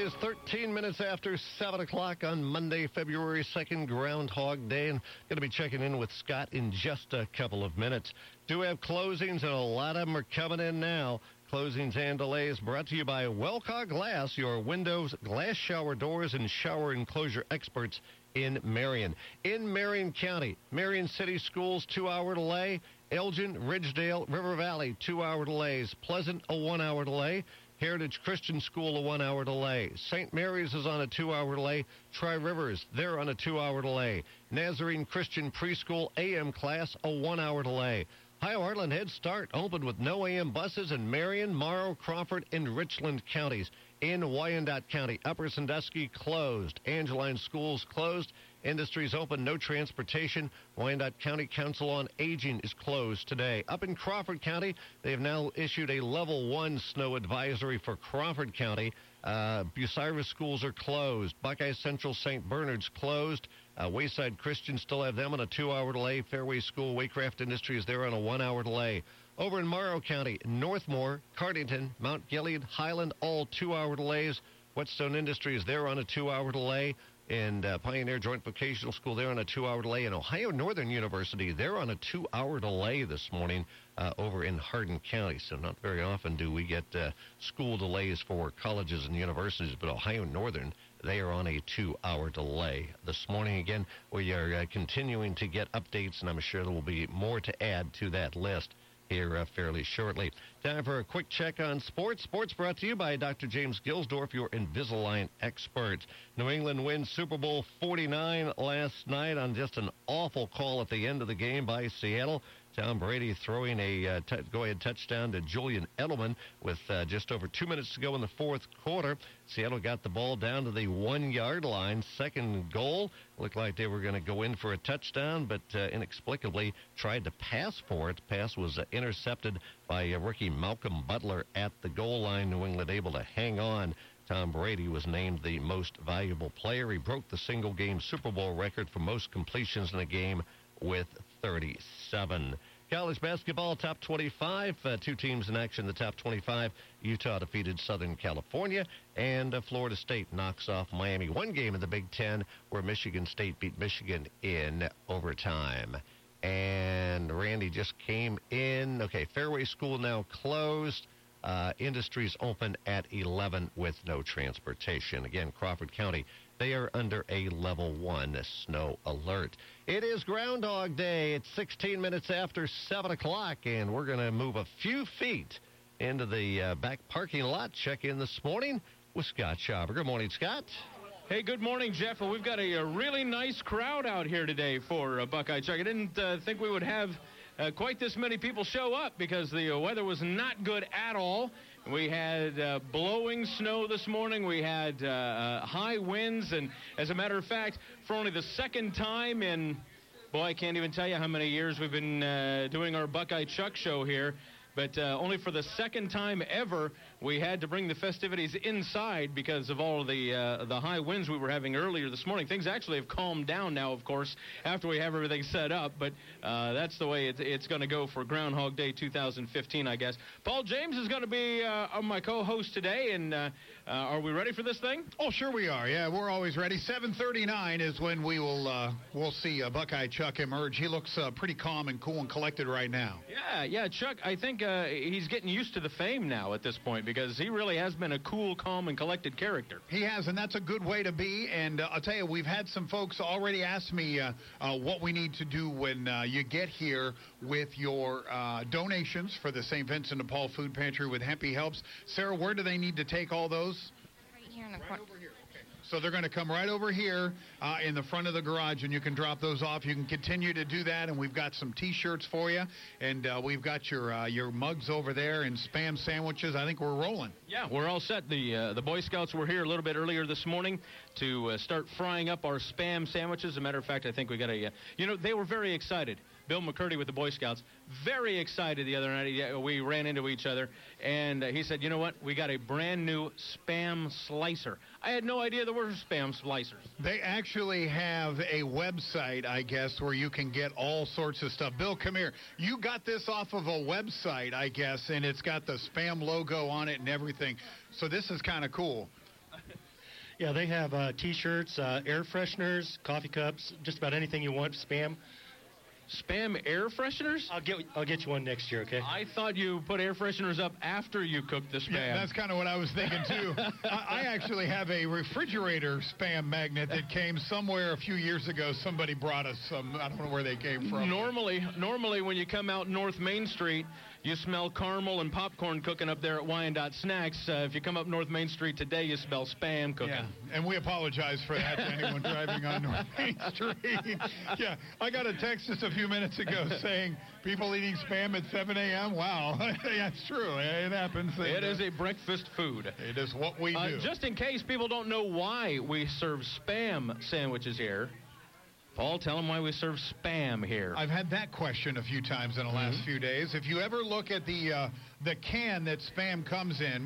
is 13 minutes after 7 o'clock on Monday, February 2nd, Groundhog Day. And going to be checking in with Scott in just a couple of minutes. Do have closings, and a lot of them are coming in now. Closings and delays brought to you by Welcock Glass, your windows, glass shower doors, and shower enclosure experts in Marion. In Marion County, Marion City Schools, 2-hour delay. Elgin, Ridgedale, River Valley, 2-hour delays. Pleasant, a 1-hour delay. Heritage Christian School, a 1-hour delay. St. Mary's is on a 2-hour delay. Tri-Rivers, they're on a 2-hour delay. Nazarene Christian Preschool AM class, a 1-hour delay. Ohio Heartland Head Start opened with no AM buses in Marion, Morrow, Crawford, and Richland counties. In Wyandotte County, Upper Sandusky closed. Angeline Schools closed. Industries open, no transportation. Wyandotte County Council on Aging is closed today. Up in Crawford County, they have now issued a level 1 snow advisory for Crawford County. Bucyrus schools are closed. Buckeye Central St. Bernard's closed. Wayside Christian still have them on a 2-hour delay. Fairway School, Waycraft Industries, they're on a 1-hour delay. Over in Morrow County, Northmore, Cardington, Mount Gilead, Highland, all 2-hour delays. Whetstone Industries, they're on a 2-hour delay. And Pioneer Joint Vocational School, they're on a 2-hour delay. And Ohio Northern University, they're on a 2-hour delay this morning over in Hardin County. So not very often do we get school delays for colleges and universities, but Ohio Northern, they are on a 2-hour delay this morning. Again, we are continuing to get updates, and I'm sure there will be more to add to that list here fairly shortly. Time for a quick check on sports. Sports brought to you by Dr. James Gilsdorf, your Invisalign expert. New England wins Super Bowl 49 last night on just an awful call at the end of the game by Seattle. Tom Brady throwing a go-ahead touchdown to Julian Edelman with just over 2 minutes to go in the fourth quarter. Seattle got the ball down to the 1-yard line. Second goal. Looked like they were going to go in for a touchdown, but inexplicably tried to pass for it. Pass was intercepted by rookie Malcolm Butler at the goal line. New England able to hang on. Tom Brady was named the most valuable player. He broke the single-game Super Bowl record for most completions in a game with 37. College basketball, top 25. 2 teams in action, the top 25. Utah defeated Southern California, and Florida State knocks off Miami. One game in the Big Ten where Michigan State beat Michigan in overtime. And Randy just came in. Okay, Fairway School now closed. Industries open at 11 with no transportation. Again, Crawford County, they are under a level 1 snow alert. It is Groundhog Day. It's 16 minutes after 7 o'clock, and we're going to move a few feet into the back parking lot. Check in this morning with Scott Schauber. Good morning, Scott. Hey, good morning, Jeff. Well, we've got a really nice crowd out here today for Buckeye Chuck. I didn't think we would have quite this many people show up because the weather was not good at all. We had blowing snow this morning. We had high winds. And as a matter of fact, for only the second time in, boy, I can't even tell you how many years we've been doing our Buckeye Chuck show here. But only for the second time ever, we had to bring the festivities inside because of all of the high winds we were having earlier this morning. Things actually have calmed down now, of course, after we have everything set up. But that's the way it's going to go for Groundhog Day 2015, I guess. Paul James is going to be my co-host today. And are we ready for this thing? Oh, sure we are. Yeah, we're always ready. 7:39 is when we'll see Buckeye Chuck emerge. He looks pretty calm and cool and collected right now. Yeah, Chuck, I think he's getting used to the fame now at this point because he really has been a cool, calm, and collected character. He has, and that's a good way to be. And I'll tell you, we've had some folks already ask me what we need to do when you get here with your donations for the St. Vincent de Paul Food Pantry with Hempy Helps. Sarah, where do they need to take all those? Right here in the corner. Over here. Okay. So they're going to come right over here in the front of the garage, and you can drop those off. You can continue to do that, and we've got some T-shirts for you, and we've got your mugs over there and Spam sandwiches. I think we're rolling. Yeah, we're all set. The Boy Scouts were here a little bit earlier this morning to start frying up our Spam sandwiches. As a matter of fact, I think we got they were very excited. Bill McCurdy with the Boy Scouts, very excited the other night. We ran into each other, and he said, you know what, we got a brand new Spam slicer. I had no idea there were Spam slicers. They actually have a website, I guess, where you can get all sorts of stuff. Bill, come here. You got this off of a website, I guess, and it's got the Spam logo on it and everything. So this is kind of cool. Yeah, they have T-shirts, air fresheners, coffee cups, just about anything you want. Spam. Spam air fresheners? I'll get you one next year, okay? I thought you put air fresheners up after you cooked the spam. Yeah, that's kind of what I was thinking, too. I actually have a refrigerator spam magnet that came somewhere a few years ago. Somebody brought us some. I don't know where they came from. Normally when you come out North Main Street, you smell caramel and popcorn cooking up there at Wyandotte Snacks. If you come up North Main Street today, you smell spam cooking. Yeah, and we apologize for that to anyone driving on North Main Street. Yeah, I got a text just a few minutes ago saying people eating spam at 7 a.m. Wow, that's true. It happens. It is a breakfast food. It is what we do. Just in case people don't know why we serve spam sandwiches here, Paul, tell them why we serve spam here. I've had that question a few times in the last few days. If you ever look at the can that spam comes in,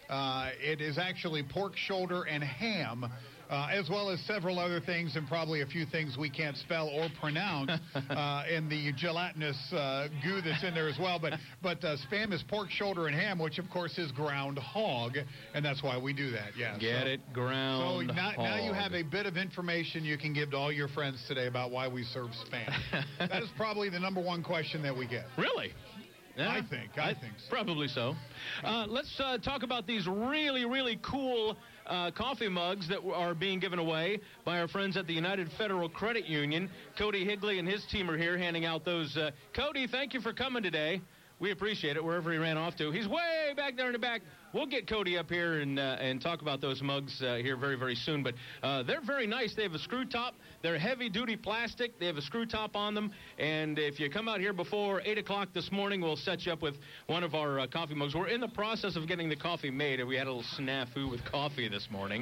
it is actually pork shoulder and ham, as well as several other things and probably a few things we can't spell or pronounce in the gelatinous goo that's in there as well. But spam is pork shoulder and ham, which, of course, is ground hog, and that's why we do that. Yeah. Get it? Ground So hog. now you have a bit of information you can give to all your friends today about why we serve spam. That is probably the number one question that we get. Really? Yeah, I think so. Probably so. Let's talk about these really, really cool coffee mugs that are being given away by our friends at the United Federal Credit Union. Cody Higley and his team are here handing out those. Cody, thank you for coming today. We appreciate it, wherever he ran off to. He's way back there in the back. We'll get Cody up here and talk about those mugs here very, very soon. But they're very nice. They have a screw top. They're heavy-duty plastic. They have a screw top on them. And if you come out here before 8 o'clock this morning, we'll set you up with one of our coffee mugs. We're in the process of getting the coffee made. We had a little snafu with coffee this morning.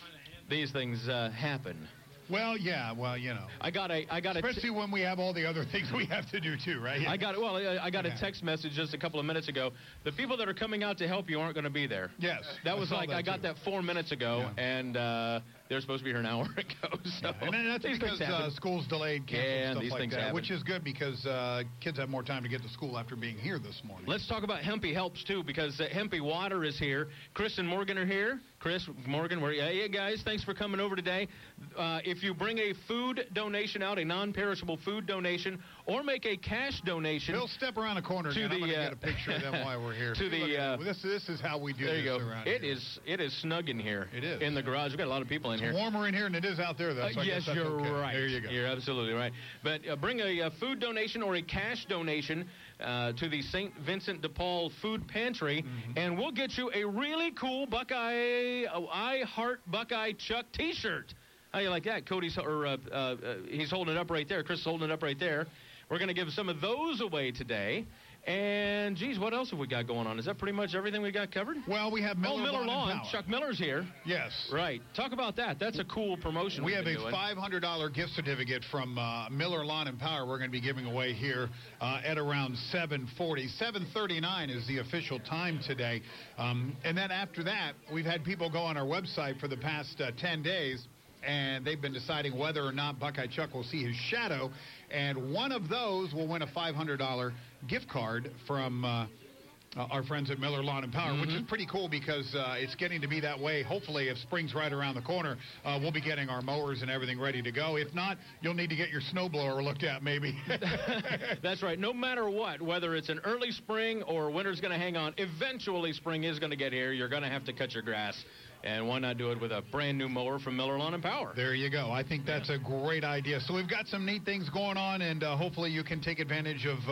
These things happen. Well, yeah. Well, you know. I got especially when we have all the other things we have to do too, right? I got a text message just a couple of minutes ago. The people that are coming out to help you aren't going to be there. Yes. That was I got that 4 minutes ago, and they're supposed to be here an hour ago. So and that's because school's delayed, canceled, stuff like that, happen. which is good because kids have more time to get to school after being here this morning. Let's talk about Hempy Helps too, because Hempy Water is here. Chris and Morgan are here. Chris, Morgan, hey guys, thanks for coming over today. If you bring a food donation out, a non-perishable food donation, or make a cash donation, Bill, step around the corner. I'm going to get a picture of them while we're here. This is how we do there you this go. around here. It is snug in here. It is in the garage. We've got a lot of people in here. It's warmer in here than it is out there, though. So yes, you're okay. right. There you go. You're absolutely right. But bring a food donation or a cash donation to the St. Vincent de Paul Food Pantry, and we'll get you a really cool Buckeye, I Heart Buckeye Chuck T-shirt. How you like that? Cody's he's holding it up right there. Chris is holding it up right there. We're going to give some of those away today. And, geez, what else have we got going on? Is that pretty much everything we got covered? Well, we have Miller Lawn. Chuck Miller's here. Yes. Right. Talk about that. That's a cool promotion. We have a $500 gift certificate from Miller Lawn and Power we're going to be giving away here at around 7:40. 7:39 is the official time today. And then after that, we've had people go on our website for the past 10 days, and they've been deciding whether or not Buckeye Chuck will see his shadow. And one of those will win a $500 gift card from our friends at Miller Lawn and Power, which is pretty cool because it's getting to be that way. Hopefully, if spring's right around the corner, we'll be getting our mowers and everything ready to go. If not, you'll need to get your snowblower looked at maybe. That's right. No matter what, whether it's an early spring or winter's going to hang on, eventually spring is going to get here. You're going to have to cut your grass. And why not do it with a brand-new mower from Miller Lawn and Power? There you go. I think that's a great idea. So we've got some neat things going on, and hopefully you can take advantage of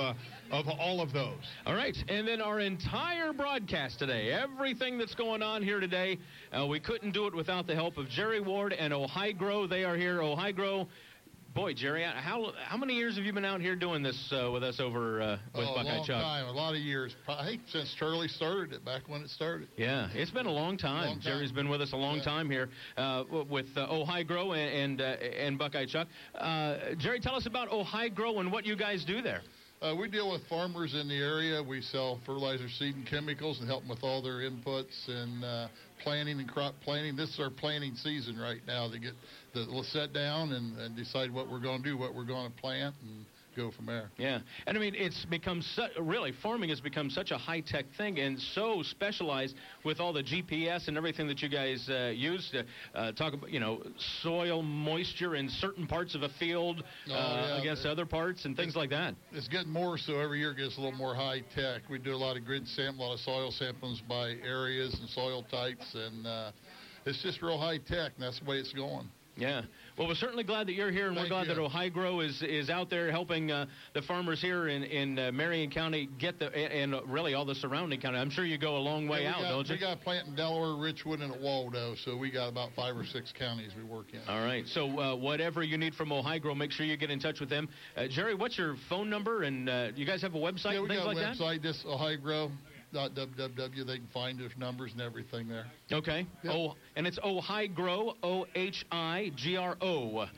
all of those. All right. And then our entire broadcast today, everything that's going on here today, we couldn't do it without the help of Jerry Ward and Ohio. They are here. Ohio. Boy, Jerry, how many years have you been out here doing this with us over with Buckeye Chuck? A long time, a lot of years. I think since Charlie started it, back when it started. Yeah, it's been a long time. Jerry's been with us a long time here with Ohio and Buckeye Chuck. Jerry, tell us about Ohio and what you guys do there. We deal with farmers in the area. We sell fertilizer, seed, and chemicals and help them with all their inputs and planting and crop planting. This is our planting season right now. They get the set down and decide what we're going to do, what we're going to plant, and go from there. Yeah, and I mean, it's become really, farming has become such a high-tech thing and so specialized with all the GPS and everything that you guys use to talk about, soil moisture in certain parts of a field against other parts and things like that. It's getting more so every year. It gets a little more high-tech. We do a lot of a lot of soil samplings by areas and soil types, and it's just real high-tech, and that's the way it's going. Yeah. Well, we're certainly glad that you're here, and we're glad that OhioGrow is out there helping the farmers here in Marion County and really all the surrounding county. I'm sure you go a long way out, don't you? We got a plant in Delaware, Richwood, and at Waldo, so we got about 5 or 6 counties we work in. All right. So whatever you need from OhioGrow, make sure you get in touch with them. Jerry, what's your phone number? And you guys have a website and things like that? Yeah, we got a website, just OhioGrow. .www. They can find their numbers and everything there. Okay. Yep. And it's OhioGrow, OHIGRO,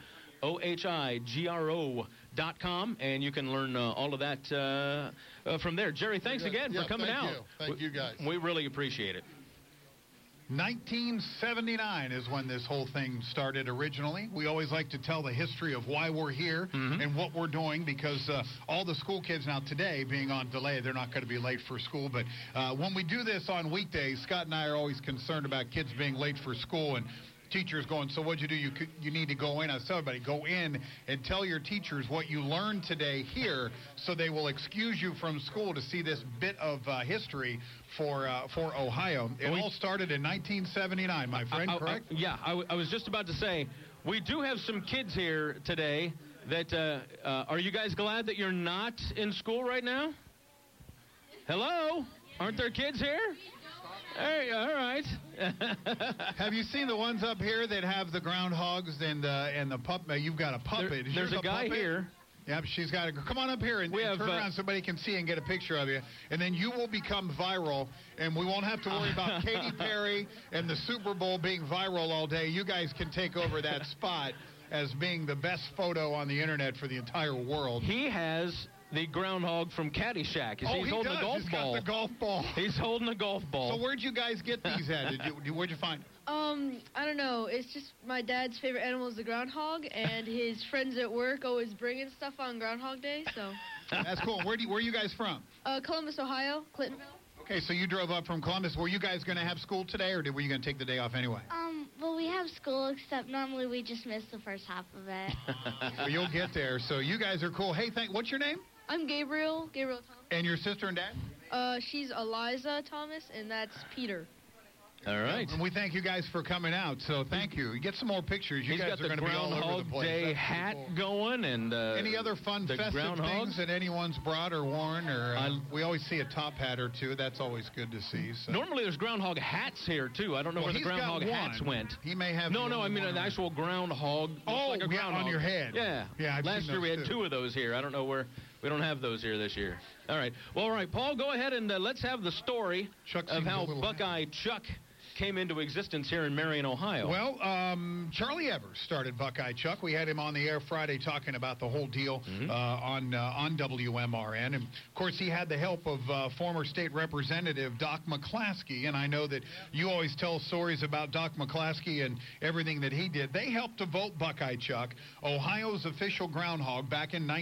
OHIGRO.com, and you can learn all of that from there. Jerry, thanks again for coming out. Thank you, guys. We really appreciate it. 1979 is when this whole thing started originally. We always like to tell the history of why we're here and what we're doing, because all the school kids now today being on delay, they're not going to be late for school. But when we do this on weekdays, Scott and I are always concerned about kids being late for school and teachers going, so what'd you do? You need to go in. I tell everybody, go in and tell your teachers what you learned today here, so they will excuse you from school to see this bit of history for Ohio. It all started in 1979, my friend, correct? I was just about to say, we do have some kids here today that, are you guys glad that you're not in school right now? Hello? Aren't there kids here? Hey, all right. Have you seen the ones up here that have the groundhogs and the puppet? You've got a puppet. There's a guy here. Yep, she's got to come on up here and turn around so somebody can see and get a picture of you. And then you will become viral, and we won't have to worry about Katy Perry and the Super Bowl being viral all day. You guys can take over that spot as being the best photo on the internet for the entire world. He has the groundhog from Caddyshack. He's holding a golf ball. Got the golf ball. He's holding a golf ball. So where'd you guys get these at? Where'd you find? I don't know. It's just my dad's favorite animal is the groundhog, and his friends at work always bringing stuff on Groundhog Day. So that's cool. Where are you guys from? Columbus, Ohio, Clintonville. Okay, so you drove up from Columbus. Were you guys going to have school today, or were you going to take the day off anyway? Well, we have school, except normally we just miss the first half of it. Well, you'll get there. So you guys are cool. Hey, what's your name? I'm Gabriel Thomas. And your sister and dad? She's Eliza Thomas, and that's Peter. All right. And we thank you guys for coming out. So thank you. You get some more pictures. You guys are going to be all over the place. He's got the Groundhog Day hat going, and any other fun festive things that anyone's brought or worn, or we always see a top hat or two. That's always good to see. So. Normally there's groundhog hats here too. I don't know where the groundhog hats went. He may have. No, I mean an actual groundhog. Like a groundhog on your head. Yeah. Last year we had 2 of those here. I don't know where. We don't have those here this year. All right. Well, all right, Paul, go ahead and let's have the story of how Buckeye Chuck came into existence here in Marion, Ohio. Well, Charlie Evers started Buckeye Chuck. We had him on the air Friday talking about the whole deal on WMRN. And, of course, he had the help of former state representative Doc McClaskey. And I know that you always tell stories about Doc McClaskey and everything that he did. They helped to vote Buckeye Chuck, Ohio's official groundhog, back in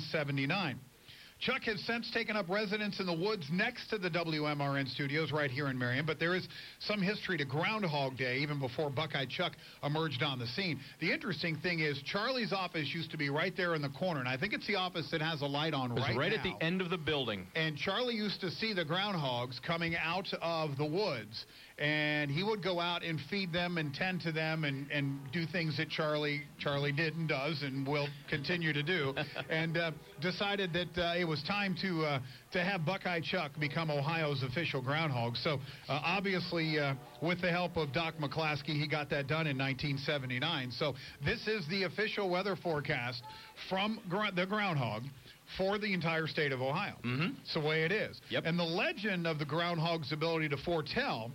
1979. Chuck has since taken up residence in the woods next to the WMRN studios right here in Marion, but there is some history to Groundhog Day even before Buckeye Chuck emerged on the scene. The interesting thing is Charlie's office used to be right there in the corner, and I think it's the office that has a light on right now. Right at the end of the building. And Charlie used to see the groundhogs coming out of the woods, and he would go out and feed them and tend to them and do things that Charlie did and does and will continue to do, and decided that it was time to have Buckeye Chuck become Ohio's official groundhog. So obviously, with the help of Doc McClaskey, he got that done in 1979. So this is the official weather forecast from the groundhog for the entire state of Ohio. It's the way it is. Yep. And the legend of the groundhog's ability to foretell,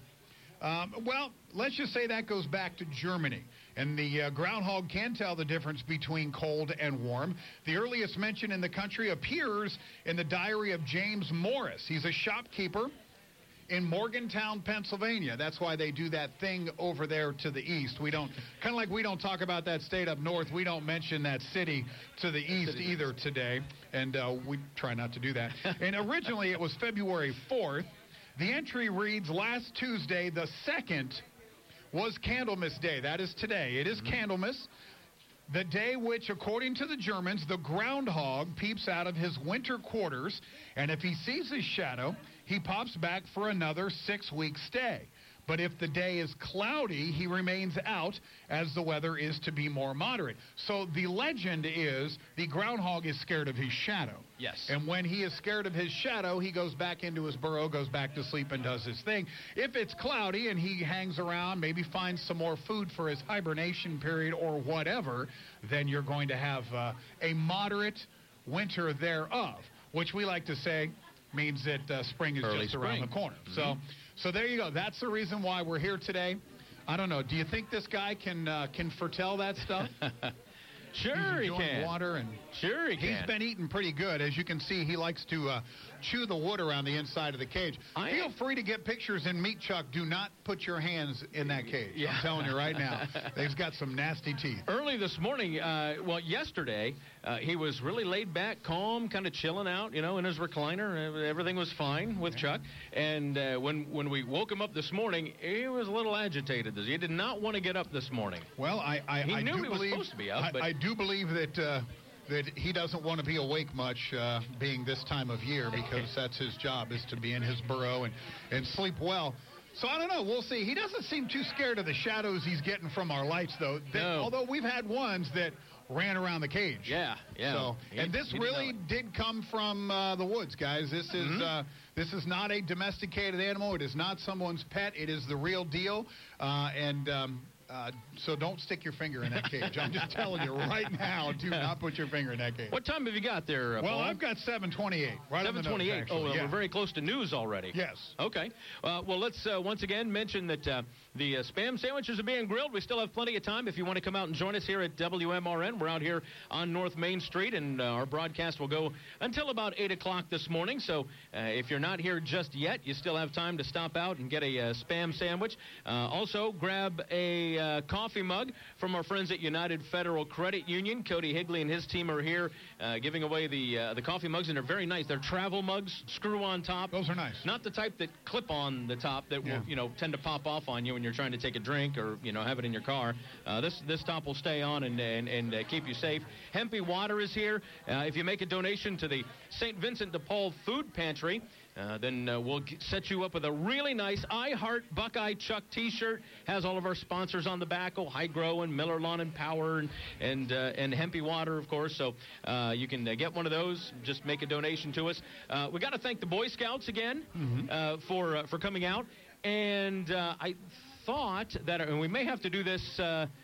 well, let's just say that goes back to Germany. And the groundhog can tell the difference between cold and warm. The earliest mention in the country appears in the diary of James Morris. He's a shopkeeper in Morgantown, Pennsylvania. That's why they do that thing over there to the east. We don't, kind of like we don't talk about that state up north, we don't mention that city to the east either today, and we try not to do that. And originally it was February 4th. The entry reads, last Tuesday, the 2nd, was Candlemas Day. That is today. It is Candlemas, the day which, according to the Germans, the groundhog peeps out of his winter quarters, and if he sees his shadow, he pops back for another 6-week stay. But if the day is cloudy, he remains out as the weather is to be more moderate. So the legend is the groundhog is scared of his shadow. Yes. And when he is scared of his shadow, he goes back into his burrow, goes back to sleep, and does his thing. If it's cloudy and he hangs around, maybe finds some more food for his hibernation period or whatever, then you're going to have a moderate winter thereof, which we like to say means that spring is Early just around the corner. So there you go. That's the reason why we're here today. I don't know. Do you think this guy can foretell that stuff? Sure, he can. Water and Sure, he can. He's been eating pretty good. As you can see, he likes to chew the wood around the inside of the cage. Feel free to get pictures and meet Chuck. Do not put your hands in that cage. Yeah. I'm telling you right now. He's got some nasty teeth. Early this morning, yesterday, he was really laid back, calm, kind of chilling out, in his recliner. Everything was fine with Chuck. And when we woke him up this morning, he was a little agitated. He did not want to get up this morning. Well, he knew he was supposed to be up. But I do believe that he doesn't want to be awake much being this time of year, because that's his job, is to be in his burrow and sleep well. So I don't know. We'll see. He doesn't seem too scared of the shadows he's getting from our lights, though. No. Although we've had ones that ran around the cage. Yeah. So, and this really did come from the woods, guys. This is not a domesticated animal. It is not someone's pet. It is the real deal. So don't stick your finger in that cage. I'm just telling you right now, do not put your finger in that cage. What time have you got there, Well, Paul? I've got 7:28. Right on the nose, 7:28. actually. We're very close to news already. Yes. Okay. Well, let's once again mention that the Spam sandwiches are being grilled. We still have plenty of time if you want to come out and join us here at WMRN. We're out here on North Main Street, and our broadcast will go until about 8 o'clock this morning. So if you're not here just yet, you still have time to stop out and get a Spam sandwich. Also, grab a coffee mug from our friends at United Federal Credit Union. Cody Higley and his team are here giving away the coffee mugs, and they're very nice. They're travel mugs, screw on top. Those are nice. Not the type that clip on the top that will, tend to pop off on you when you're trying to take a drink or, have it in your car. This top will stay on and keep you safe. Hempy Water is here. If you make a donation to the St. Vincent de Paul Food Pantry, then we'll set you up with a really nice I Heart Buckeye Chuck T-shirt. Has all of our sponsors on the back, High Grow and Miller Lawn and Power and Hempy Water, of course. So you can get one of those. Just make a donation to us. We got to thank the Boy Scouts again for coming out. And I thought that, and we may have to do this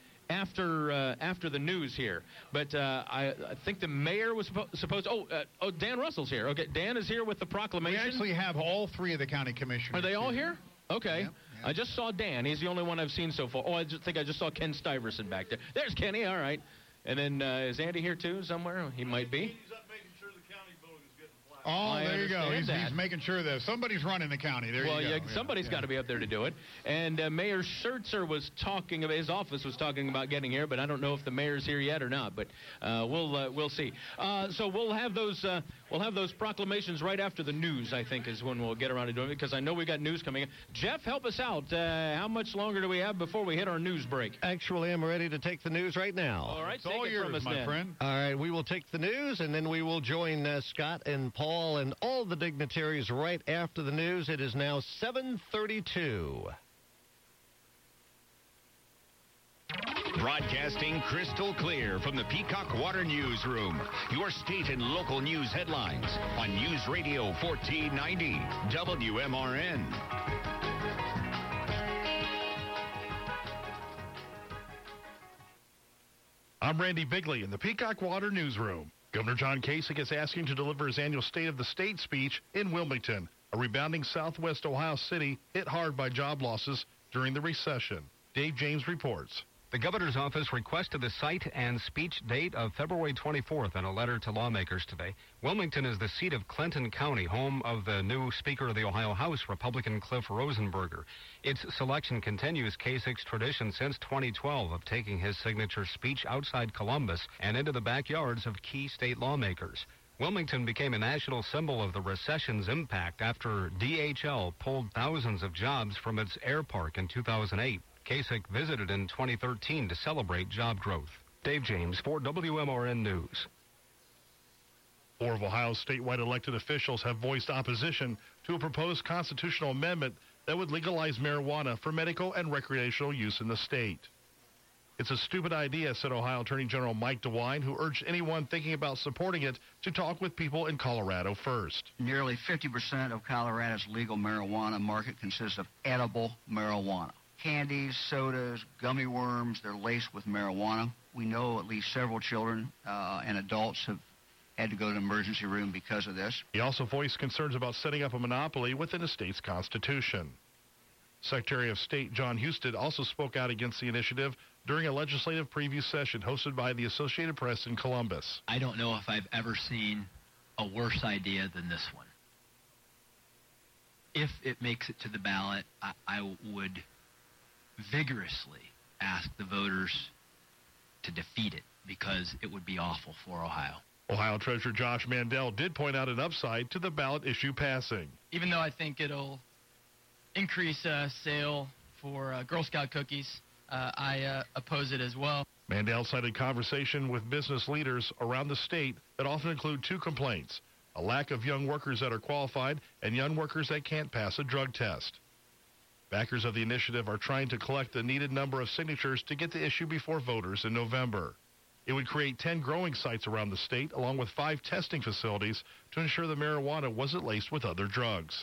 after the news here, but I think the mayor was supposed. Dan Russell's here. Okay, Dan is here with the proclamation. We actually have all three of the county commissioners. Are they all here? Okay. Yep. I just saw Dan. He's the only one I've seen so far. I think I just saw Ken Stuyvesant back there. There's Kenny. All right. And then is Andy here too somewhere? He might be. He's up making sure the county building is getting flat. Oh, there you go. understand He's making sure that somebody's running the county. There Well, you go. yeah, somebody's got to be up there to do it. And Mayor Schertzer was talking about, his office was talking about getting here, but I don't know if the mayor's here yet or not. But we'll see. So we'll have those proclamations right after the news, I think, is when we'll get around to doing it, because I know we got news coming in. Jeff, help us out. How much longer do we have before we hit our news break? Actually, I'm ready to take the news right now. All right, It's all take it yours, from us my then. friend. All right, we will take the news, and then we will join Scott and Paul and all the dignitaries right after the news. It is now 7:32. Broadcasting crystal clear from the Peacock Water Newsroom. Your state and local news headlines on News Radio 1490 WMRN. I'm Randy Bigley in the Peacock Water Newsroom. Governor John Kasich is asking to deliver his annual State of the State speech in Wilmington, a rebounding southwest Ohio city hit hard by job losses during the recession. Dave James reports. The governor's office requested the site and speech date of February 24th in a letter to lawmakers today. Wilmington is the seat of Clinton County, home of the new Speaker of the Ohio House, Republican Cliff Rosenberger. Its selection continues Kasich's tradition since 2012 of taking his signature speech outside Columbus and into the backyards of key state lawmakers. Wilmington became a national symbol of the recession's impact after DHL pulled thousands of jobs from its air park in 2008. Kasich visited in 2013 to celebrate job growth. Dave James for WMRN News. 4 of Ohio's statewide elected officials have voiced opposition to a proposed constitutional amendment that would legalize marijuana for medical and recreational use in the state. It's a stupid idea, said Ohio Attorney General Mike DeWine, who urged anyone thinking about supporting it to talk with people in Colorado first. Nearly 50% of Colorado's legal marijuana market consists of edible marijuana. Candies, sodas, gummy worms, they're laced with marijuana. We know at least several children and adults have had to go to the emergency room because of this. He also voiced concerns about setting up a monopoly within the state's constitution. Secretary of State John Husted also spoke out against the initiative during a legislative preview session hosted by the Associated Press in Columbus. I don't know if I've ever seen a worse idea than this one. If it makes it to the ballot, I would vigorously ask the voters to defeat it because it would be awful for Ohio. Ohio Treasurer Josh Mandel did point out an upside to the ballot issue passing. Even though I think it'll increase sale for Girl Scout cookies, I oppose it as well. Mandel cited conversation with business leaders around the state that often include 2 complaints: a lack of young workers that are qualified and young workers that can't pass a drug test. Backers of the initiative are trying to collect the needed number of signatures to get the issue before voters in November. It would create 10 growing sites around the state, along with 5 testing facilities to ensure the marijuana wasn't laced with other drugs.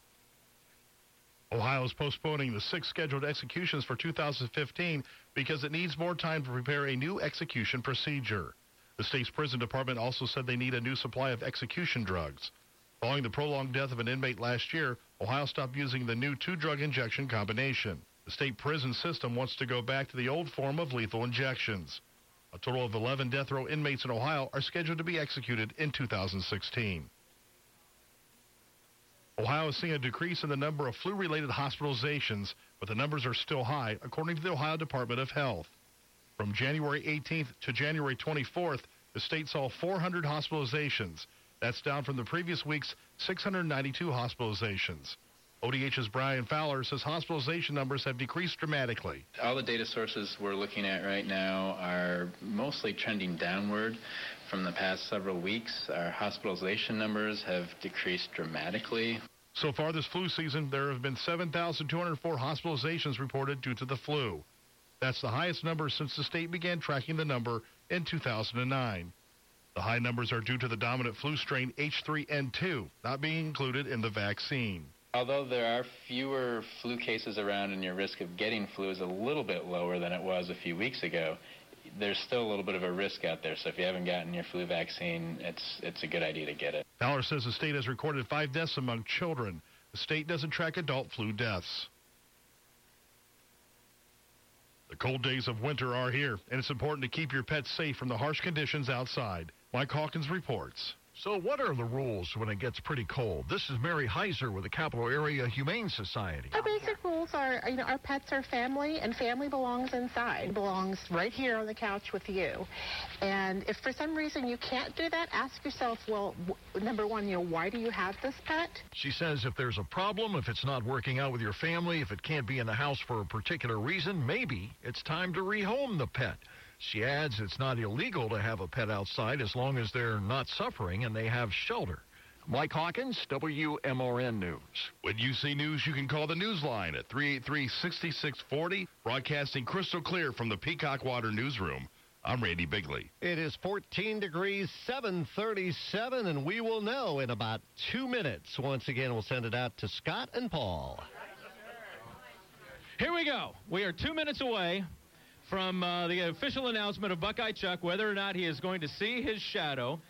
Ohio is postponing the 6 scheduled executions for 2015 because it needs more time to prepare a new execution procedure. The state's prison department also said they need a new supply of execution drugs. Following the prolonged death of an inmate last year, Ohio stopped using the new 2-drug injection combination. The state prison system wants to go back to the old form of lethal injections. A total of 11 death row inmates in Ohio are scheduled to be executed in 2016. Ohio is seeing a decrease in the number of flu-related hospitalizations, but the numbers are still high, according to the Ohio Department of Health. From January 18th to January 24th, the state saw 400 hospitalizations. That's down from the previous week's 692 hospitalizations. ODH's Brian Fowler says hospitalization numbers have decreased dramatically. All the data sources we're looking at right now are mostly trending downward from the past several weeks. Our hospitalization numbers have decreased dramatically. So far this flu season, there have been 7,204 hospitalizations reported due to the flu. That's the highest number since the state began tracking the number in 2009. The high numbers are due to the dominant flu strain H3N2 not being included in the vaccine. Although there are fewer flu cases around and your risk of getting flu is a little bit lower than it was a few weeks ago, there's still a little bit of a risk out there. So if you haven't gotten your flu vaccine, it's a good idea to get it. Fowler says the state has recorded 5 deaths among children. The state doesn't track adult flu deaths. The cold days of winter are here, and it's important to keep your pets safe from the harsh conditions outside. Mike Hawkins reports. So what are the rules when it gets pretty cold? This is Mary Heiser with the Capital Area Humane Society. Our basic rules are, our pets are family, and family belongs inside. It belongs right here on the couch with you. And if for some reason you can't do that, ask yourself, well, number one, why do you have this pet? She says if there's a problem, if it's not working out with your family, if it can't be in the house for a particular reason, maybe it's time to rehome the pet. She adds it's not illegal to have a pet outside as long as they're not suffering and they have shelter. Mike Hawkins, WMRN News. When you see news, you can call the Newsline at 383-6640, broadcasting crystal clear from the Peacock Water Newsroom. I'm Randy Bigley. It is 14 degrees, 737, and we will know in about 2 minutes. Once again, we'll send it out to Scott and Paul. Here we go. We are 2 minutes away from the official announcement of Buckeye Chuck, whether or not he is going to see his shadow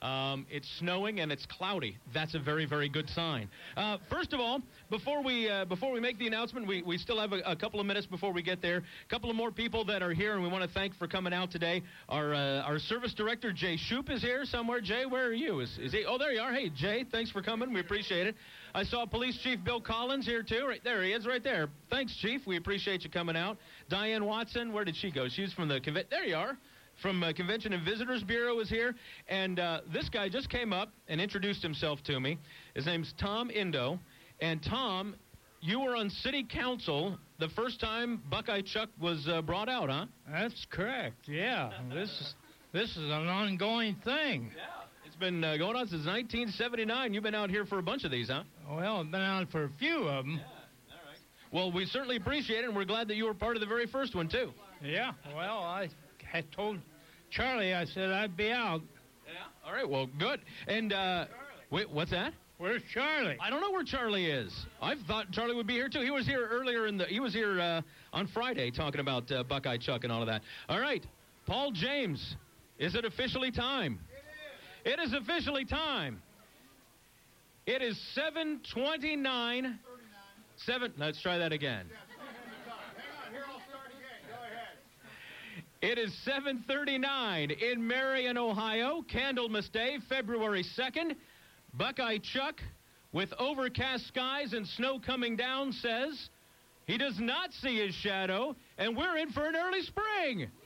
It's snowing and it's cloudy. That's a very, very good sign. First of all, before we make the announcement, we still have a couple of minutes before we get there. A couple of more people that are here, and we want to thank for coming out today. Our service director, Jay Shoup, is here somewhere. Jay, where are you? Is he? Oh, there you are. Hey, Jay, thanks for coming. We appreciate it. I saw Police Chief Bill Collins here, too. Right there he is, right there. Thanks, Chief. We appreciate you coming out. Diane Watson, where did she go? She's from the there you are. From Convention and Visitors Bureau is here. And this guy just came up and introduced himself to me. His name's Tom Indo. And, Tom, you were on City Council the first time Buckeye Chuck was brought out, huh? That's correct, yeah. This is an ongoing thing. Yeah. It's been going on since 1979. You've been out here for a bunch of these, huh? Well, I've been out for a few of them. Yeah. All right. Well, we certainly appreciate it, and we're glad that you were part of the very first one, too. Yeah, well, I had told Charlie, I said I'd be out. Yeah. All right, well, good. And, wait, what's that? Where's Charlie? I don't know where Charlie is. I thought Charlie would be here, too. He was here earlier he was here on Friday talking about Buckeye Chuck and all of that. All right, Paul James, is it officially time? It is officially time. It is 7:29. Let's try that again. It is 7:39 in Marion, Ohio, Candlemas Day, February 2nd. Buckeye Chuck, with overcast skies and snow coming down, says he does not see his shadow, and we're in for an early spring. Yay!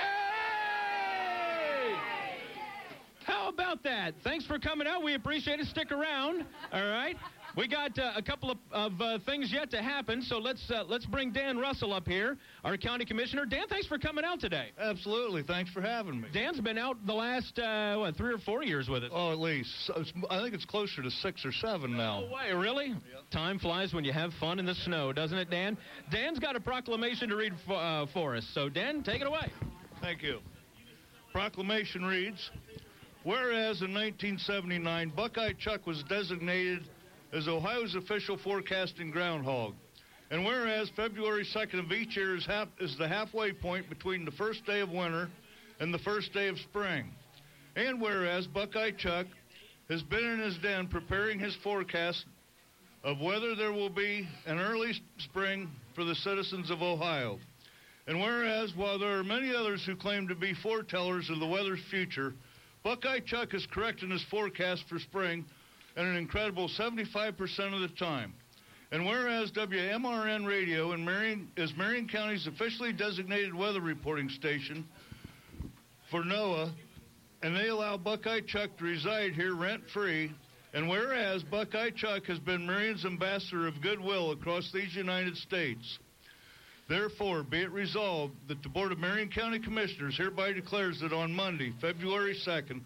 How about that? Thanks for coming out. We appreciate it. Stick around. All right. We got a couple of things yet to happen, so let's bring Dan Russell up here, our county commissioner. Dan, thanks for coming out today. Absolutely. Thanks for having me. Dan's been out the last, 3 or 4 years with us. Oh, at least. I think it's closer to 6 or 7 now. No way, really? Yep. Time flies when you have fun in the snow, doesn't it, Dan? Dan's got a proclamation to read for us. So, Dan, take it away. Thank you. Proclamation reads, whereas in 1979, Buckeye Chuck was designated as Ohio's official forecasting groundhog. And whereas February 2nd of each year is the halfway point between the first day of winter and the first day of spring. And whereas Buckeye Chuck has been in his den preparing his forecast of whether there will be an early spring for the citizens of Ohio. And whereas while there are many others who claim to be foretellers of the weather's future, Buckeye Chuck is correct in his forecast for spring at an incredible 75% of the time. And whereas WMRN Radio is Marion County's officially designated weather reporting station for NOAA, and they allow Buckeye Chuck to reside here rent-free, and whereas Buckeye Chuck has been Marion's ambassador of goodwill across these United States, therefore, be it resolved that the Board of Marion County Commissioners hereby declares that on Monday, February 2nd,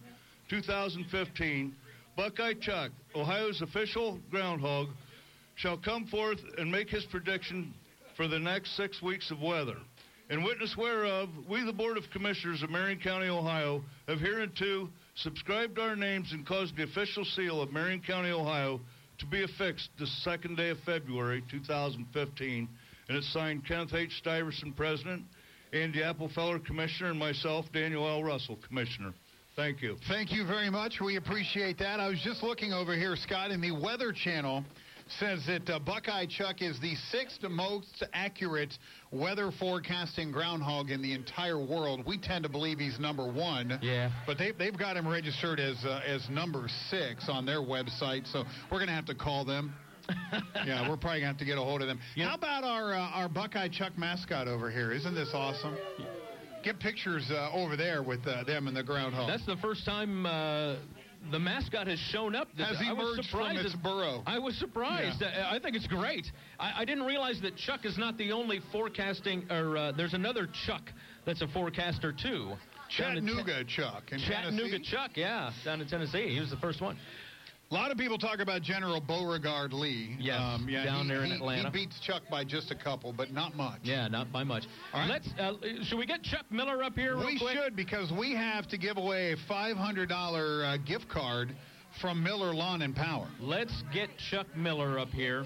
2015, Buckeye Chuck, Ohio's official groundhog, shall come forth and make his prediction for the next 6 weeks of weather. In witness whereof, we, the Board of Commissioners of Marion County, Ohio, have hereunto subscribed our names and caused the official seal of Marion County, Ohio, to be affixed the 2nd day of February, 2015. And it's signed Kenneth H. Stuyvesant, President, Andy Applefeller, Commissioner, and myself, Daniel L. Russell, Commissioner. Thank you. Thank you very much. We appreciate that. I was just looking over here, Scott, and the Weather Channel says that Buckeye Chuck is the 6th most accurate weather forecasting groundhog in the entire world. We tend to believe he's number 1. Yeah. But they've got him registered as number 6 on their website, so we're going to have to call them. Yeah, we're probably going to have to get a hold of them. How about our Buckeye Chuck mascot over here? Isn't this awesome? Get pictures over there with them and the groundhog. That's the first time the mascot has shown up. Has emerged from its burrow. I was surprised. Yeah. I think it's great. I didn't realize that Chuck is not the only forecasting, or there's another Chuck that's a forecaster, too. Chattanooga Chuck in Chattanooga Tennessee. Chuck, yeah, down in Tennessee. He was the first one. A lot of people talk about General Beauregard Lee. Yes, down there in Atlanta. He beats Chuck by just a couple, but not much. Yeah, not by much. All right. Should we get Chuck Miller up here real quick? We should, because we have to give away a $500 gift card from Miller Lawn and Power. Let's get Chuck Miller up here.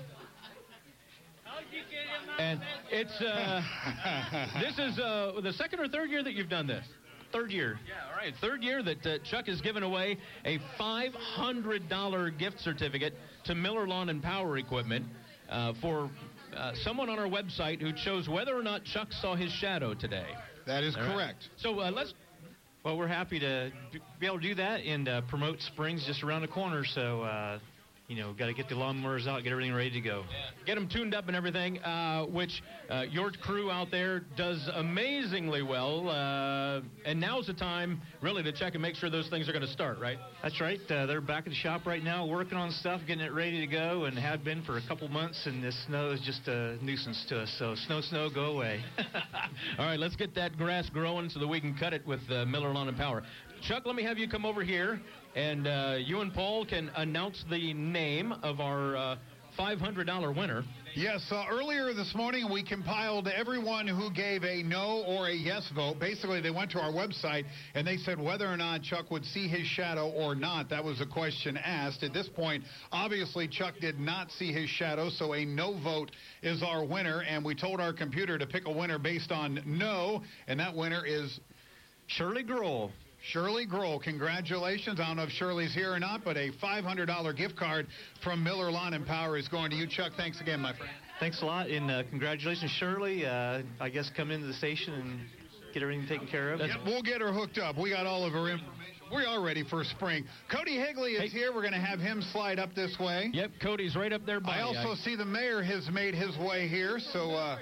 And it's this is the second or third year that you've done this. Third year. Yeah, all right. Third year that Chuck has given away a $500 gift certificate to Miller Lawn and Power Equipment for someone on our website who chose whether or not Chuck saw his shadow today. That is All right. correct. So let's... Well, we're happy to be able to do that and promote Springs just around the corner. So, got to get the lawnmowers out, get everything ready to go. Yeah. Get them tuned up and everything, which your crew out there does amazingly well. And now's the time, really, to check and make sure those things are going to start, right? That's right. They're back at the shop right now working on stuff, getting it ready to go, and have been for a couple months, and this snow is just a nuisance to us. So snow, go away. All right, let's get that grass growing so that we can cut it with Miller Lawn and Power. Chuck, let me have you come over here, and you and Paul can announce the name of our $500 winner. Yes, earlier this morning we compiled everyone who gave a no or a yes vote. Basically, they went to our website and they said whether or not Chuck would see his shadow or not. That was a question asked. At this point, obviously, Chuck did not see his shadow, so a no vote is our winner. And we told our computer to pick a winner based on no, and that winner is Shirley Grohl. Shirley Grohl, congratulations. I don't know if Shirley's here or not, but a $500 gift card from Miller Lawn and Power is going to you. Chuck, thanks again, my friend. Thanks a lot, and congratulations, Shirley. I guess come into the station and get everything taken care of. Yep, we'll get her hooked up. We got all of her information. We are ready for spring. Cody Higley is here. We're going to have him slide up this way. Yep, Cody's right up there by I also see the mayor has made his way here, so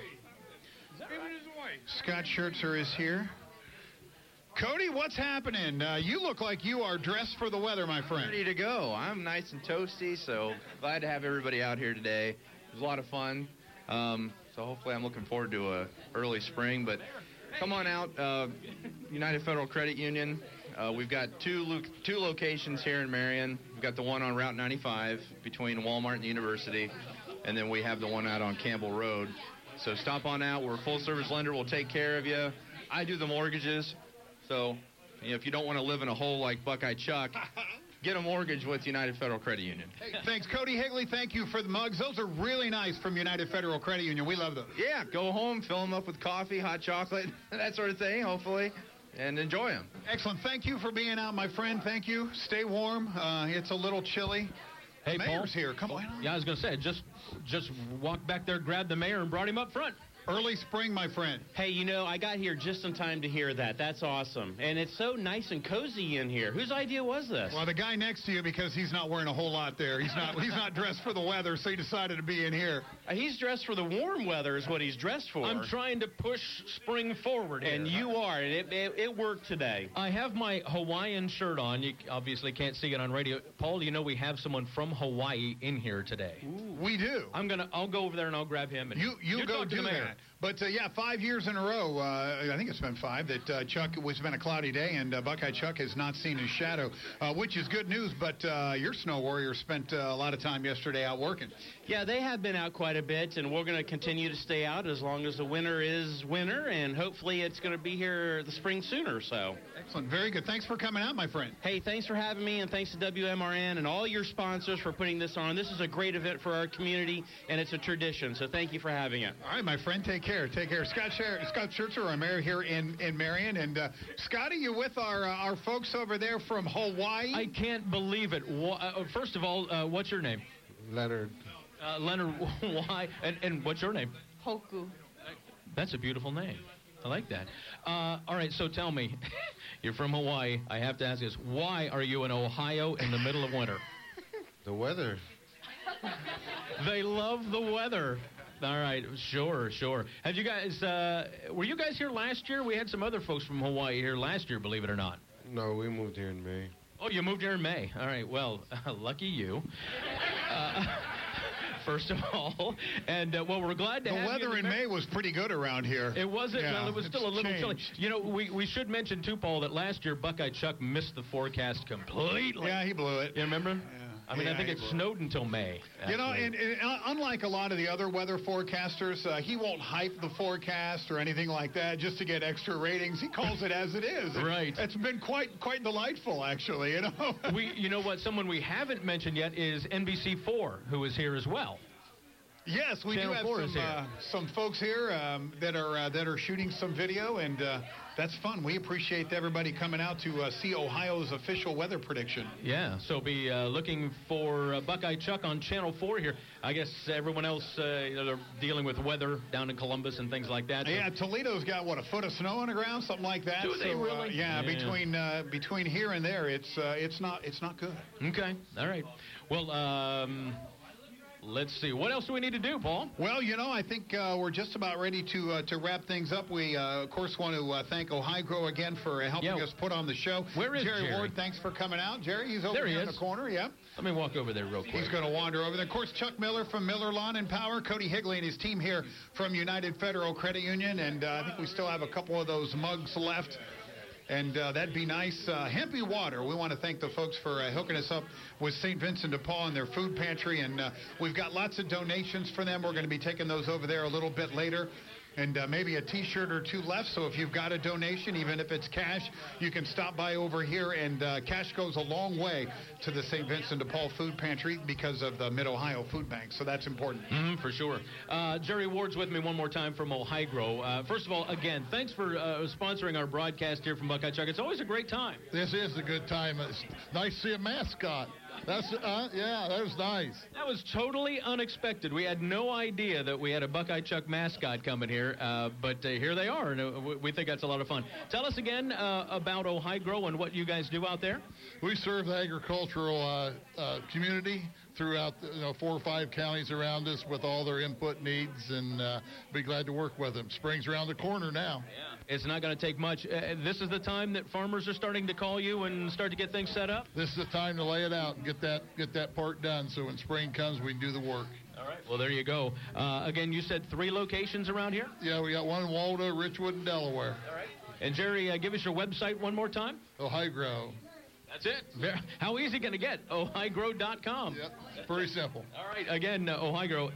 Scott Schertzer is here. Cody, what's happening? You look like you are dressed for the weather, my friend. Ready to go. I'm nice and toasty, so glad to have everybody out here today. It was a lot of fun. So hopefully I'm looking forward to a early spring. But come on out, United Federal Credit Union. We've got two locations here in Marion. We've got the one on Route 95 between Walmart and the University, and then we have the one out on Campbell Road. So stop on out. We're a full-service lender. We'll take care of you. I do the mortgages. So, if you don't want to live in a hole like Buckeye Chuck, get a mortgage with United Federal Credit Union. Hey, thanks, Cody Higley. Thank you for the mugs. Those are really nice from United Federal Credit Union. We love those. Yeah, go home, fill them up with coffee, hot chocolate, that sort of thing, hopefully, and enjoy them. Excellent. Thank you for being out, my friend. Thank you. Stay warm. It's a little chilly. Hey, the mayor's here. Come on. Yeah, I was going to say, just walk back there, grab the mayor, and brought him up front. Early spring, my friend. Hey, I got here just in time to hear that. That's awesome. And it's so nice and cozy in here. Whose idea was this? Well, the guy next to you, because he's not wearing a whole lot there. He's not dressed for the weather, so he decided to be in here. He's dressed for the warm weather is what he's dressed for. I'm trying to push spring forward here. And you are. And it worked today. I have my Hawaiian shirt on. You obviously can't see it on radio. Paul, we have someone from Hawaii in here today. Ooh. We do. I'll go over there and I'll grab him. And you go do that. But, 5 years in a row, I think it's been 5, that Chuck, it's been a cloudy day, and Buckeye Chuck has not seen his shadow, which is good news. But your snow warrior spent a lot of time yesterday out working. Yeah, they have been out quite a bit, and we're going to continue to stay out as long as the winter is winter, and hopefully it's going to be here the spring sooner. So excellent. Very good. Thanks for coming out, my friend. Hey, thanks for having me, and thanks to WMRN and all your sponsors for putting this on. This is a great event for our community, and it's a tradition, so thank you for having it. All right, my friend. Take care. Take care. Scott Schertzer, our mayor here in Marion. And, Scotty, you with our folks over there from Hawaii? I can't believe it. First of all, what's your name? Leonard. Leonard, why? And what's your name? Hoku. That's a beautiful name. I like that. All right, so tell me, you're from Hawaii. I have to ask this. Why are you in Ohio in the middle of winter? The weather. They love the weather. All right, sure. Have you guys, were you guys here last year? We had some other folks from Hawaii here last year, believe it or not. No, we moved here in May. Oh, you moved here in May. All right, well, lucky you. First of all, and we're glad to have you. The weather in May was pretty good around here. It wasn't. Yeah, well, it was still a little chilly. We should mention too, Paul, that last year Buckeye Chuck missed the forecast completely. Yeah, he blew it. You remember? Yeah. I think it snowed until May. Actually. And unlike a lot of the other weather forecasters, he won't hype the forecast or anything like that just to get extra ratings. He calls it as it is. Right. It's been quite delightful, actually. You know what? Someone we haven't mentioned yet is NBC4, who is here as well. Yes, we Channel do have some folks here that are shooting some video, and That's fun. We appreciate everybody coming out to see Ohio's official weather prediction. Yeah, so be looking for Buckeye Chuck on Channel 4 here. I guess everyone else, they're dealing with weather down in Columbus and things like that. So. Yeah, Toledo's got, what, a foot of snow on the ground, something like that. Do they really? Yeah, between here and there, it's not good. Okay, all right. Well, let's see. What else do we need to do, Paul? Well, I think we're just about ready to wrap things up. We, of course, want to thank Ohio again for helping us put on the show. Where is Jerry? Ward, thanks for coming out. Jerry, he's over there here in the corner, yeah. Let me walk over there real quick. He's going to wander over there. Of course, Chuck Miller from Miller Lawn and Power, Cody Higley and his team here from United Federal Credit Union, and I think we still have a couple of those mugs left. And that'd be nice. Hempy Water, we want to thank the folks for hooking us up with St. Vincent de Paul and their food pantry. And we've got lots of donations for them. We're going to be taking those over there a little bit later. And maybe a T-shirt or two left. So if you've got a donation, even if it's cash, you can stop by over here. And cash goes a long way to the St. Vincent de Paul Food Pantry because of the Mid-Ohio Food Bank. So that's important. For sure. Jerry Ward's with me one more time from Ohio. First of all, again, thanks for sponsoring our broadcast here from Buckeye Chuck. It's always a great time. This is a good time. It's nice to see a mascot. That was nice. That was totally unexpected. We had no idea that we had a Buckeye Chuck mascot coming here, but here they are, and we think that's a lot of fun. Tell us again about Ohio and what you guys do out there. We serve the agricultural community throughout 4 or 5 counties around us with all their input needs, and be glad to work with them. Spring's around the corner now. Yeah. It's not going to take much. This is the time that farmers are starting to call you and start to get things set up? This is the time to lay it out and get that part done, so when spring comes, we can do the work. All right. Well, there you go. Again, you said 3 locations around here? Yeah, we got one in Waldo, Richwood, and Delaware. All right. And, Jerry, give us your website one more time. Ohio. That's it. How easy can it get? Ohigro.com. Yep, pretty simple. All right, again, Ohigro,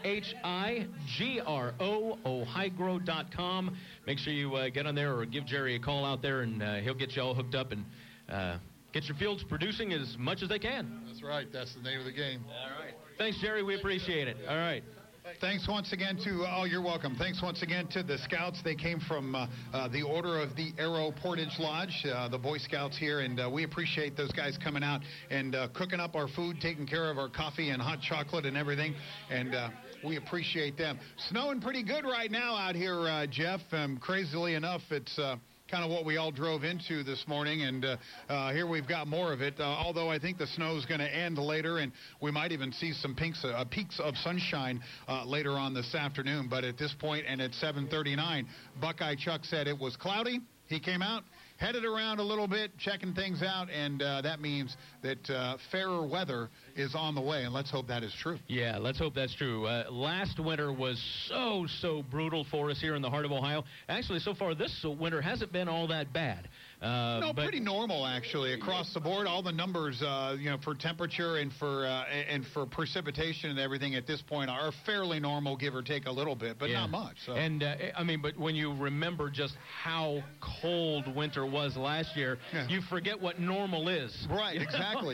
O-H-I-G-R-O, Ohigro.com. Make sure you get on there or give Jerry a call out there, and he'll get you all hooked up and get your fields producing as much as they can. That's right. That's the name of the game. All right. Thanks, Jerry. We appreciate it. All right. Thanks once again you're welcome. Thanks once again to the Scouts. They came from the Order of the Arrow Portage Lodge, the Boy Scouts here, and we appreciate those guys coming out and cooking up our food, taking care of our coffee and hot chocolate and everything, and we appreciate them. Snowing pretty good right now out here, Jeff. Crazily enough, it's kind of what we all drove into this morning, and here we've got more of it, although I think the snow is going to end later, and we might even see some peaks of sunshine later on this afternoon. But at this point, and at 7:39, Buckeye Chuck said it was cloudy. He came out, headed around a little bit, checking things out, and that means that fairer weather is on the way, and let's hope that is true. Yeah, let's hope that's true. Last winter was so brutal for us here in the heart of Ohio. Actually, so far this winter hasn't been all that bad. No, pretty normal actually across the board. All the numbers, for temperature and for precipitation and everything at this point are fairly normal, give or take a little bit, but not much. So. And but when you remember just how cold winter was last year, you forget what normal is. Right. Exactly.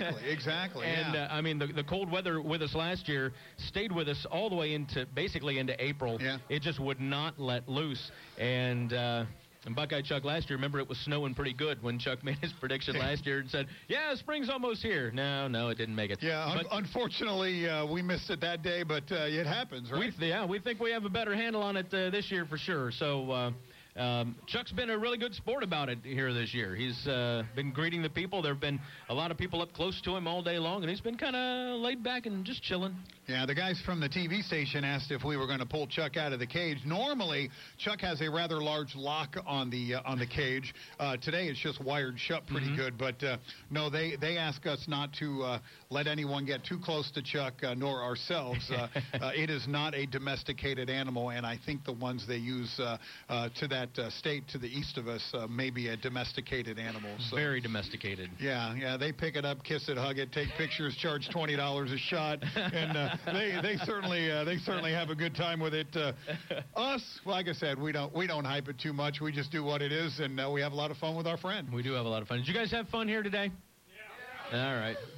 And the cold weather with us last year stayed with us all the way into April. Yeah. It just would not let loose. And Buckeye Chuck last year, remember, it was snowing pretty good when Chuck made his prediction last year and said, yeah, spring's almost here. No, it didn't make it. Yeah, unfortunately, we missed it that day, but it happens, right? We think we have a better handle on it this year for sure. So Chuck's been a really good sport about it here this year. He's been greeting the people. There have been a lot of people up close to him all day long, and he's been kind of laid back and just chilling. Yeah, the guys from the TV station asked if we were going to pull Chuck out of the cage. Normally, Chuck has a rather large lock on the cage. Today, it's just wired shut pretty good. But no, they ask us not to let anyone get too close to Chuck, nor ourselves. It is not a domesticated animal, and I think the ones they use to that state to the east of us may be a domesticated animal. So. Very domesticated. Yeah, they pick it up, kiss it, hug it, take pictures, charge $20 a shot, and they certainly have a good time with it. Us, like I said, we don't hype it too much. We just do what it is, and we have a lot of fun with our friend. We do have a lot of fun. Did you guys have fun here today? Yeah. All right, good.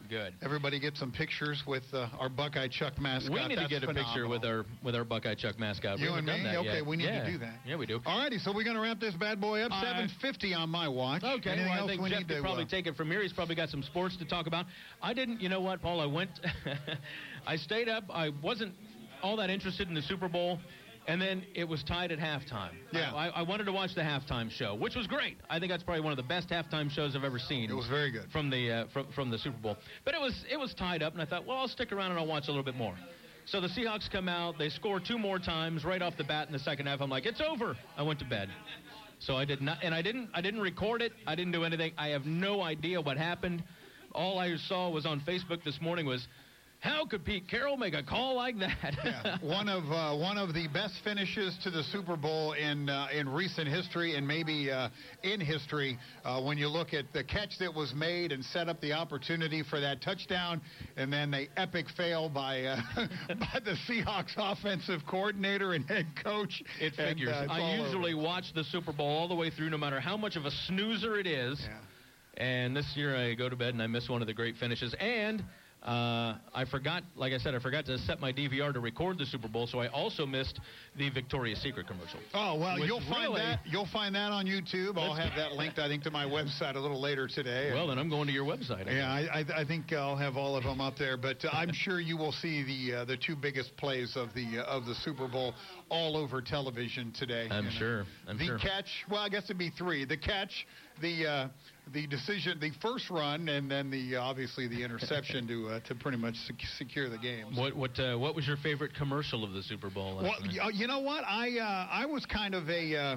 Good. Everybody get some pictures with our Buckeye Chuck mascot. We need to That's get a picture phenomenal. with our Buckeye Chuck mascot. You we and haven't me? done that Okay, yet. we need to do that. Yeah, we do. All righty, so we're going to wrap this bad boy up. 7:50 on my watch. Okay, Anything well, I else think we Jeff need could to, probably take it from here. He's probably got some sports to talk about. I didn't, you know what, Paul? I went, I stayed up. I wasn't all that interested in the Super Bowl. And then it was tied at halftime. Yeah. I wanted to watch the halftime show, which was great. I think that's probably one of the best halftime shows I've ever seen. It was very good. From the from the Super Bowl. But it was tied up, and I thought, well, I'll stick around and I'll watch a little bit more. So the Seahawks come out. They score 2 more times right off the bat in the second half. I'm like, it's over. I went to bed. So I did not, and I didn't record it. I didn't do anything. I have no idea what happened. All I saw was on Facebook this morning was, how could Pete Carroll make a call like that? Yeah, one of the best finishes to the Super Bowl in recent history, and maybe in history, when you look at the catch that was made and set up the opportunity for that touchdown, and then the epic fail by by the Seahawks offensive coordinator and head coach. It figures. I usually watch the Super Bowl all the way through, no matter how much of a snoozer it is. Yeah. And this year I go to bed and I miss one of the great finishes. And I forgot, like I said, I forgot to set my DVR to record the Super Bowl, so I also missed the Victoria's Secret commercial. Oh, well, you'll find that on YouTube. I'll have that linked, I think, to my website a little later today. Well, then I'm going to your website. Yeah, I think I'll have all of them up there, but I'm sure you will see the 2 biggest plays of the Super Bowl all over television today. I'm sure. The catch, well, I guess it'd be 3. The catch, the decision, the first run, and then obviously the interception to pretty much secure the game. What was your favorite commercial of the Super Bowl? Well, you know what, I was kind of a,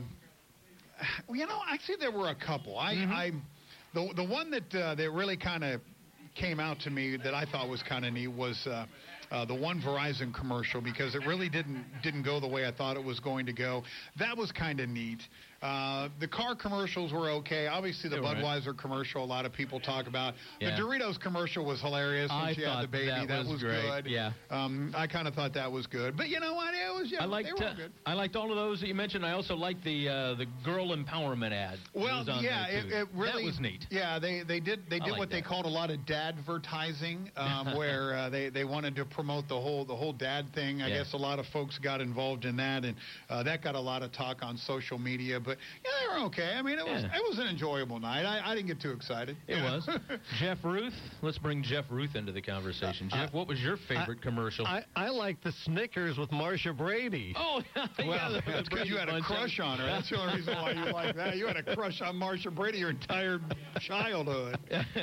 actually there were a couple. The one that really kind of came out to me that I thought was kind of neat was the one Verizon commercial, because it really didn't go the way I thought it was going to go. That was kind of neat. The car commercials were okay. Obviously, the Budweiser commercial, a lot of people talk about. Yeah. The Doritos commercial was hilarious when she had the baby. That was great. good. Yeah. I kind of thought that was good. But you know what? It was. they were good. I liked all of those that you mentioned. I also liked the girl empowerment ad. Well, yeah, it really that was neat. Yeah, they did what they called a lot of dadvertising, where they wanted to promote the whole dad thing. I guess a lot of folks got involved in that, and that got a lot of talk on social media. But yeah, they were okay. I mean, it was an enjoyable night. I didn't get too excited. It was. Jeff Ruth, let's bring Jeff Ruth into the conversation. Jeff, what was your favorite commercial? I like the Snickers with Marsha Brady. Oh, well, that's because you had a crush on her. That's the only reason why you like that. You had a crush on Marsha Brady your entire childhood.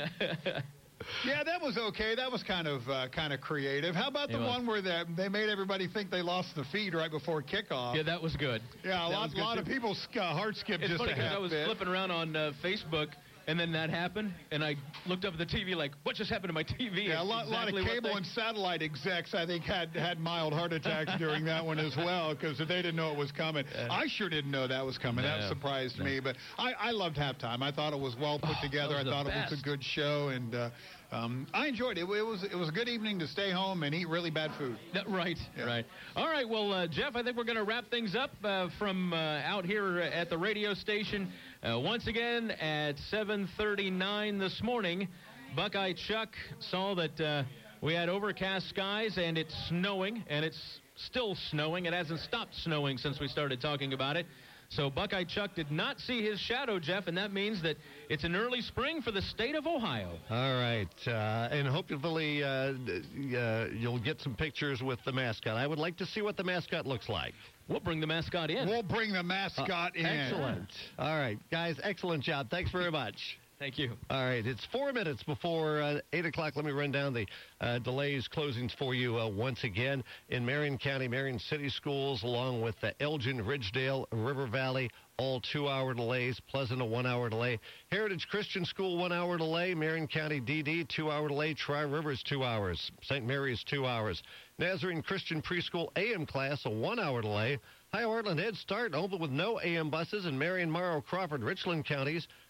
Yeah, that was okay. That was kind of creative. How about the one where they made everybody think they lost the feed right before kickoff? Yeah, that was good. Yeah, a lot of people's heart skipped just a half bit. It's funny because I was flipping around on Facebook, and then that happened, and I looked up at the TV like, what just happened to my TV? Yeah, a lot of cable and satellite execs, I think, had mild heart attacks during that one as well, because they didn't know it was coming. I sure didn't know that was coming. That surprised me. But I loved halftime. I thought it was well put together. I thought it was a good show, and I enjoyed it. It was a good evening to stay home and eat really bad food. Right. All right, well, Jeff, I think we're going to wrap things up from out here at the radio station. Once again, at 7:39 this morning, Buckeye Chuck saw that we had overcast skies, and it's snowing, and it's still snowing. It hasn't stopped snowing since we started talking about it. So Buckeye Chuck did not see his shadow, Jeff, and that means that it's an early spring for the state of Ohio. All right, and hopefully you'll get some pictures with the mascot. I would like to see what the mascot looks like. We'll bring the mascot in. We'll bring the mascot in. Excellent. All right, guys, excellent job. Thanks very much. Thank you. All right, it's 4 minutes before 8 o'clock. Let me run down the delays, closings for you once again. In Marion County, Marion City Schools, along with Elgin, Ridgedale, River Valley, all 2-hour delays. Pleasant, a 1-hour delay. Heritage Christian School, 1-hour delay. Marion County DD, 2-hour delay. Tri-Rivers, 2 hours. St. Mary's, 2 hours. Nazarene Christian Preschool AM class, a 1-hour delay. Ohio Heartland Head Start open with no AM buses in Marion, Morrow, Crawford, Richland counties.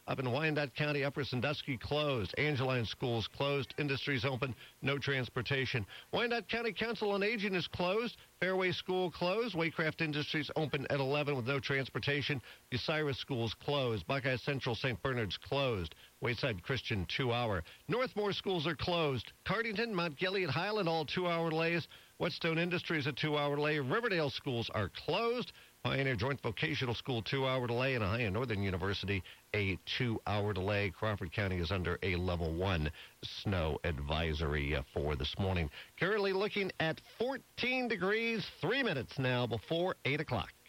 Up in Wyandotte County, Upper Sandusky closed. Angeline schools closed. Industries open. No transportation. Wyandotte County Council on Aging is closed. Fairway School closed. Waycraft Industries open at 11 with no transportation. Bucyrus schools closed. Buckeye Central St. Bernard's closed. Wayside Christian 2-hour. Northmore schools are closed. Cardington, Mount Gilead, Highland all 2-hour delays. Whetstone Industries a 2-hour delay. Riverdale schools are closed. Pioneer Joint Vocational School 2-hour delay, and Ohio Northern University a 2-hour delay. Crawford County is under a level 1 snow advisory for this morning. Currently looking at 14 degrees, 3 minutes now before 8 o'clock.